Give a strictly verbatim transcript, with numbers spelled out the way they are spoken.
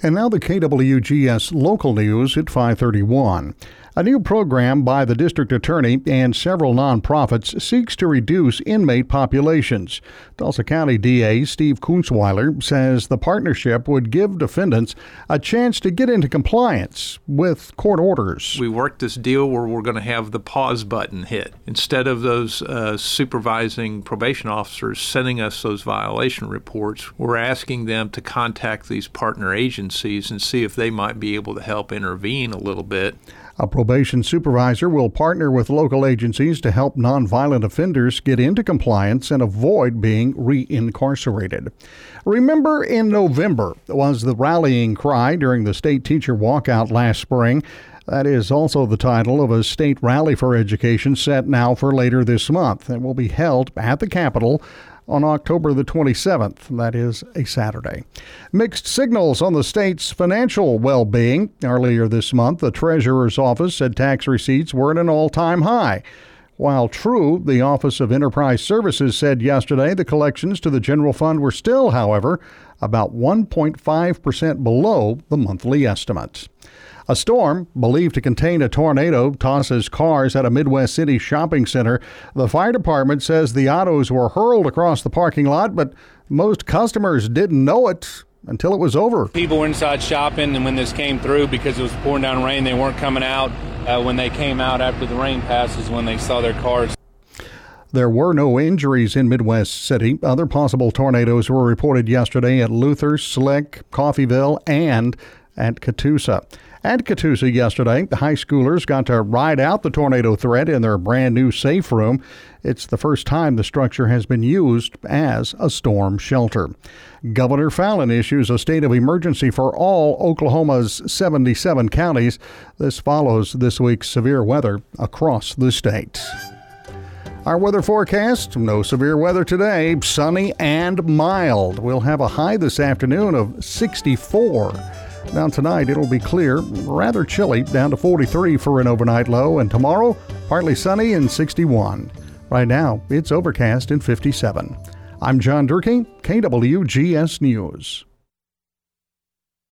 And now the K W G S local news at five thirty-one. A new program by the district attorney and several nonprofits seeks to reduce inmate populations. Tulsa County D A Steve Kunzweiler says the partnership would give defendants a chance to get into compliance with court orders. We worked this deal where we're going to have the pause button hit. Instead of those uh, supervising probation officers sending us those violation reports, we're asking them to contact these partner agencies and see if they might be able to help intervene a little bit. A probation supervisor will partner with local agencies to help nonviolent offenders get into compliance and avoid being re-incarcerated. Remember in November was the rallying cry during the state teacher walkout last spring. That is also the title of a state rally for education set now for later this month. It will be held at the Capitol on October the twenty-seventh. That is a Saturday. Mixed signals on the state's financial well-being. Earlier this month, the Treasurer's Office said tax receipts were at an all-time high. While true, the Office of Enterprise Services said yesterday the collections to the general fund were still, however, about one point five percent below the monthly estimates. A storm, believed to contain a tornado, tosses cars at a Midwest City shopping center. The fire department says the autos were hurled across the parking lot, but most customers didn't know it until it was over. People were inside shopping, and when this came through, because it was pouring down rain, they weren't coming out. Uh, when they came out after the rain passes, when they saw their cars. There were no injuries in Midwest City. Other possible tornadoes were reported yesterday at Luther, Slick, Coffeyville, and at Catoosa. At Catoosa yesterday, the high schoolers got to ride out the tornado threat in their brand new safe room. It's the first time the structure has been used as a storm shelter. Governor Fallin issues a state of emergency for all Oklahoma's seventy-seven counties. This follows this week's severe weather across the state. Our weather forecast, no severe weather today, sunny and mild. We'll have a high this afternoon of sixty-four. Now tonight it'll be clear, rather chilly, down to forty-three for an overnight low, and tomorrow partly sunny and sixty-one. Right now it's overcast and fifty-seven. I'm John Durkee, K W G S News.